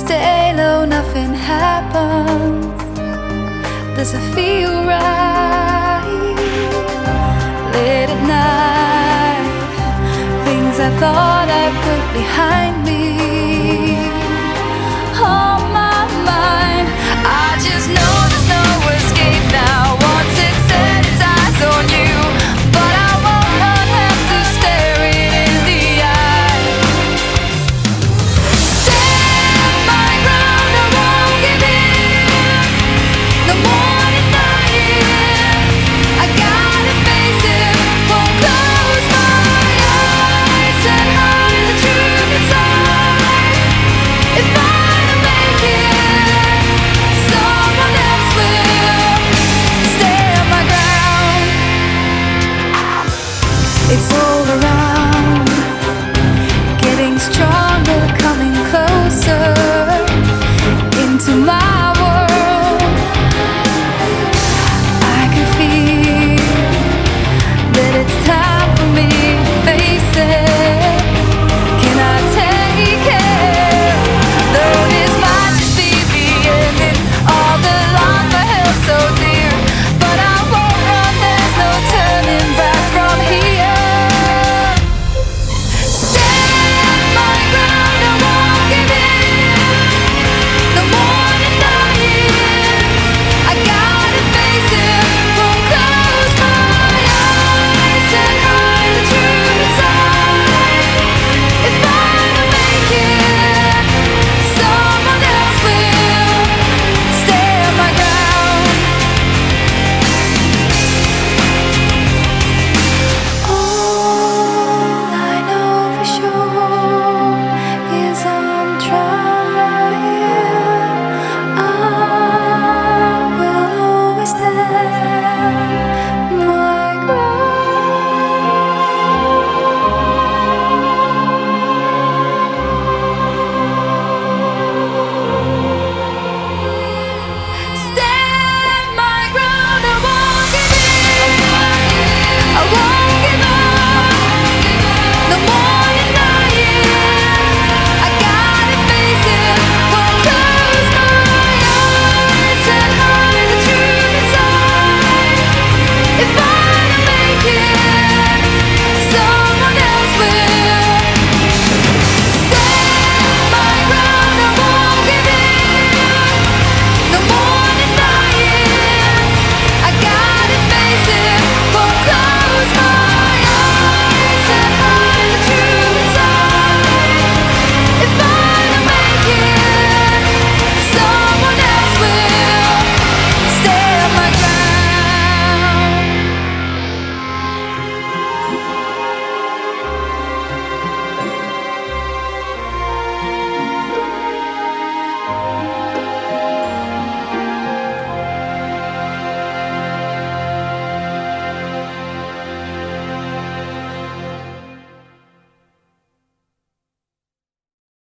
stay low, nothing happens. Does it feel right? Late at night, things I thought I put behind me on my mind. I just know there's no escape now. Once it set its eyes on you, but I won't have to stare it in the eye. Stand my ground, I won't give in. No more denying, I gotta face it. Won't close my eyes and hide the truth inside. If I don't make it, someone else will. Stand my ground. It's all around, getting stronger, coming closer into my